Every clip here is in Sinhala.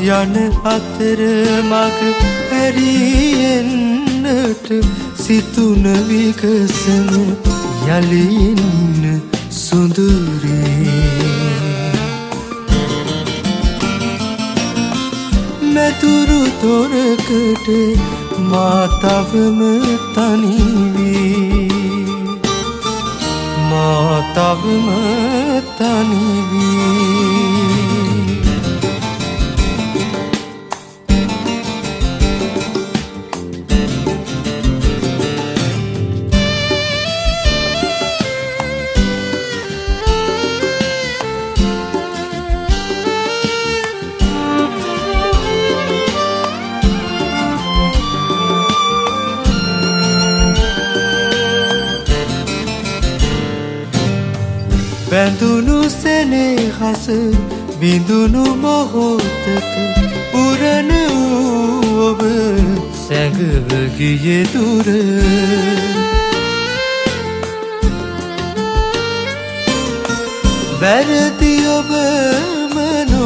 යන අතර මග හැරියෙන්නට සිතුන විකසන යලින්න සුඳුරේ මැදුරු තොරකට මා තවම තනි වී මා තවම තනි වී බැඳුණු සෙනෙහස බිඳුණු මොහොතක පුරන වූ ඔබ සැඟව ගියේ දුර වැරදි ඔබම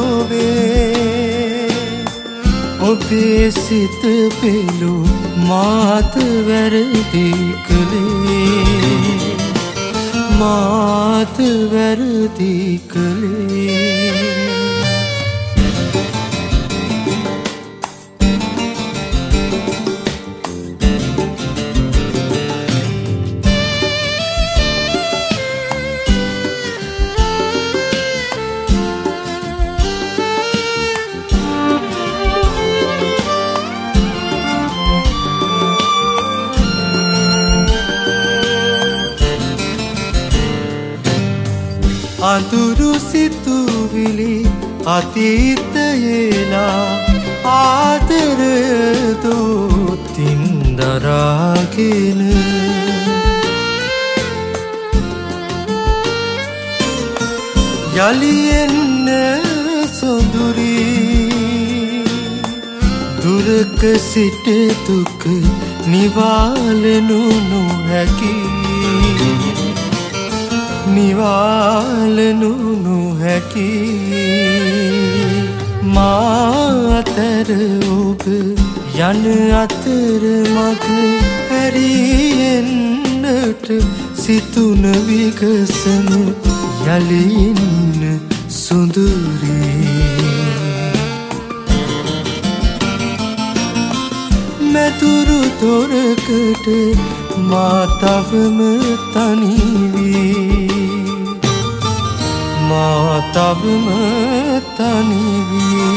නොවේ ඔබේ සිත පෙළු මාත වැරදි කළේ මාත වැරදි කළේ අඳුරු සිතුවිලි අතීතයේලා ආදරය දෝතින් දරාගෙන යලි එන්න සොඳුරී දුරක සිට දුක නිවාලනු නොහැකි නිවාලනු නොහැකි මා අතර ඔබ යන අතර මග හැරියෙන්නට සිතුන විකසන යලින්න සුඳුරේ මැදුරු තොරකට මා තවම තනි වී මා තවම තනි වී